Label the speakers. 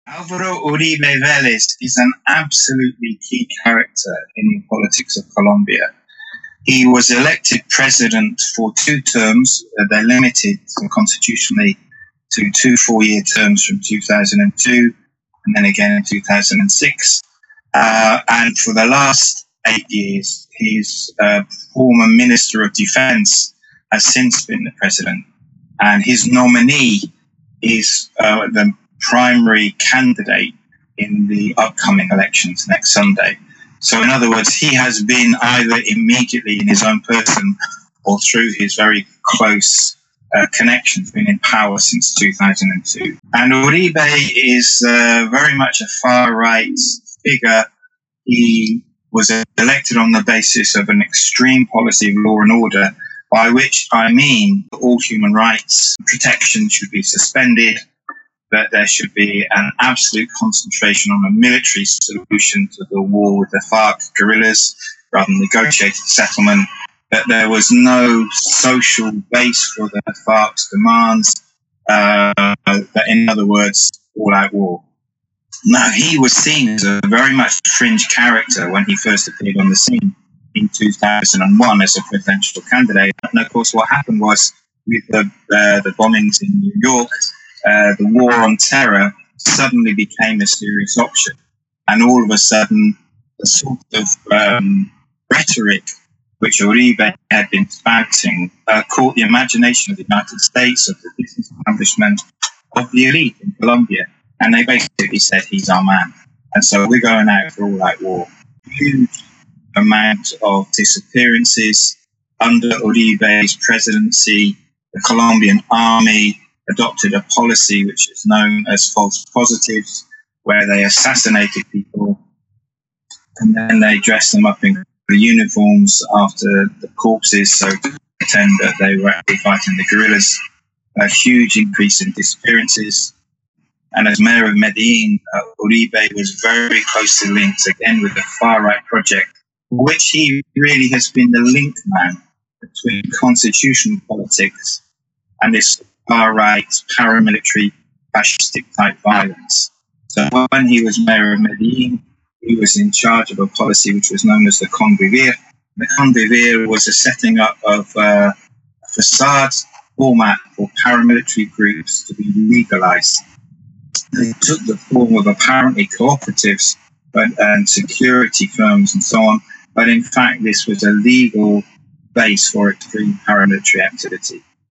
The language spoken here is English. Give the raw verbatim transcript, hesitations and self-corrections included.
Speaker 1: Alvaro Uribe Vélez is an absolutely key character in the politics of Colombia. He was elected president for two terms. Uh, they're limited constitutionally to two four-year terms from two thousand two and then again in two thousand six. Uh, and for the last eight years, his uh, former Minister of Defense has since been the president. And his nominee is uh, the primary candidate in the upcoming elections next Sunday. So in other words, he has been either immediately in his own person or through his very close uh, connections, been in power since two thousand two. And Uribe is uh, very much a far-right figure. He was elected on the basis of an extreme policy of law and order, by which I mean all human rights protection should be suspended, that there should be an absolute concentration on a military solution to the war with the FARC guerrillas rather than negotiated settlement, that there was no social base for the FARC's demands, uh, that in other words, all-out war. Now, he was seen as a very much fringe character when he first appeared on the scene in two thousand one as a presidential candidate. And of course, what happened was with the, uh, the bombings in New York, uh, the war on terror suddenly became a serious option. And all of a sudden, the sort of um, rhetoric which Uribe had been spouting uh, caught the imagination of the United States, of the business establishment, of the elite in Colombia. And they basically said, he's our man. And so we're going out for all-out war. Huge amount of disappearances. Under Uribe's presidency, the Colombian army adopted a policy which is known as false positives, where they assassinated people and then they dressed them up in the uniforms after the corpses, so to pretend that they were actually fighting the guerrillas. A huge increase in disappearances. And as mayor of Medellin, uh, Uribe was very closely linked again with the far-right project, which he really has been the link man between constitutional politics and this far-right paramilitary fascistic type violence. So when he was mayor of Medellin, he was in charge of a policy which was known as the Convivir. The Convivir was a setting up of uh, a facade format for paramilitary groups to be legalized. They took the form of apparently cooperatives but, and security firms and so on, but in fact this was a legal base for extreme paramilitary activity.